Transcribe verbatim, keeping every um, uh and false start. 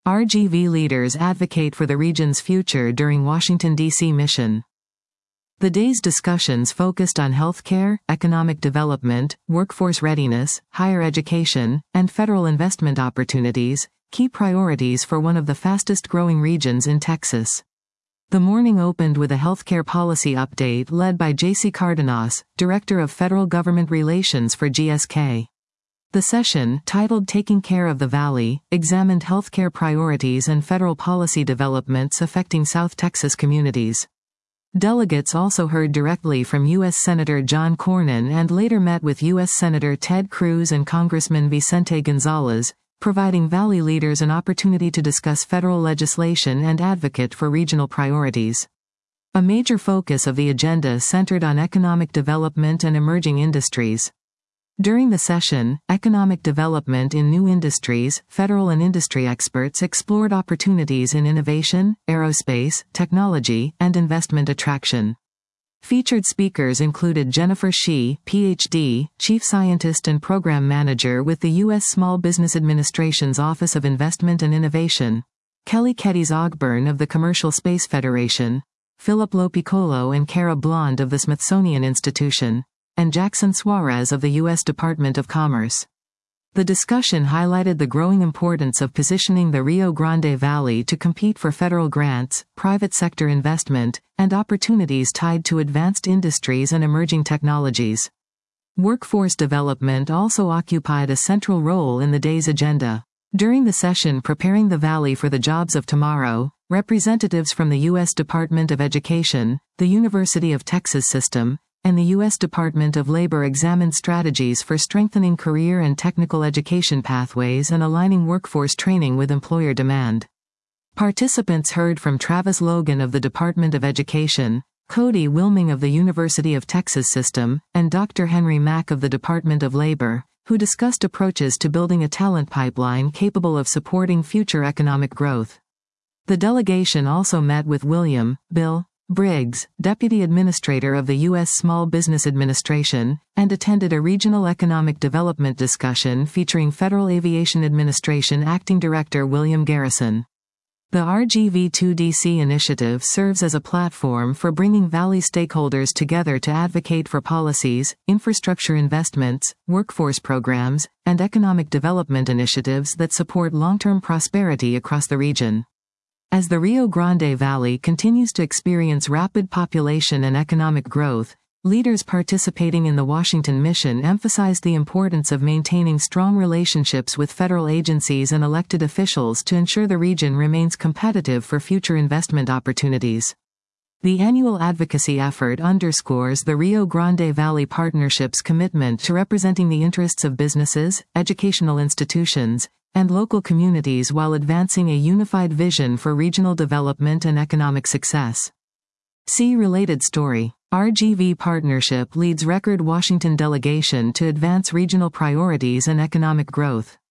R G V leaders advocate for the region's future during Washington, D C mission. The day's discussions focused on healthcare, economic development, workforce readiness, higher education, and federal investment opportunities, key priorities for one of the fastest-growing regions in Texas. The morning opened with a healthcare policy update led by J C Cardenas, Director of Federal Government Relations for G S K. The session, titled Taking Care of the Valley, examined healthcare priorities and federal policy developments affecting South Texas communities. Delegates also heard directly from U S Senator John Cornyn and later met with U S Senator Ted Cruz and Congressman Vicente Gonzalez, providing Valley leaders an opportunity to discuss federal legislation and advocate for regional priorities. A major focus of the agenda centered on economic development and emerging industries. During the session, economic development in new industries, federal and industry experts explored opportunities in innovation, aerospace, technology, and investment attraction. Featured speakers included Jennifer Shih, P H D, Chief Scientist and Program Manager with the U S Small Business Administration's Office of Investment and Innovation, Kelly Kedys Ogburn of the Commercial Space Federation, Philip Lopiccolo and Cara Blond of the Smithsonian Institution, and Jackson Suarez of the U S Department of Commerce. The discussion highlighted the growing importance of positioning the Rio Grande Valley to compete for federal grants, private sector investment, and opportunities tied to advanced industries and emerging technologies. Workforce development also occupied a central role in the day's agenda. During the session Preparing the Valley for the Jobs of Tomorrow, representatives from the U S Department of Education, the University of Texas System, and the U S Department of Labor examined strategies for strengthening career and technical education pathways and aligning workforce training with employer demand. Participants heard from Travis Logan of the Department of Education, Cody Wilming of the University of Texas System, and Doctor Henry Mack of the Department of Labor, who discussed approaches to building a talent pipeline capable of supporting future economic growth. The delegation also met with William Bill Briggs, Deputy Administrator of the U S Small Business Administration, and attended a regional economic development discussion featuring Federal Aviation Administration Acting Director William Garrison. The R G V two D C initiative serves as a platform for bringing Valley stakeholders together to advocate for policies, infrastructure investments, workforce programs, and economic development initiatives that support long-term prosperity across the region. As the Rio Grande Valley continues to experience rapid population and economic growth, leaders participating in the Washington mission emphasized the importance of maintaining strong relationships with federal agencies and elected officials to ensure the region remains competitive for future investment opportunities. The annual advocacy effort underscores the Rio Grande Valley Partnership's commitment to representing the interests of businesses, educational institutions, and local communities while advancing a unified vision for regional development and economic success. See related story. R G V Partnership leads record Washington delegation to advance regional priorities and economic growth.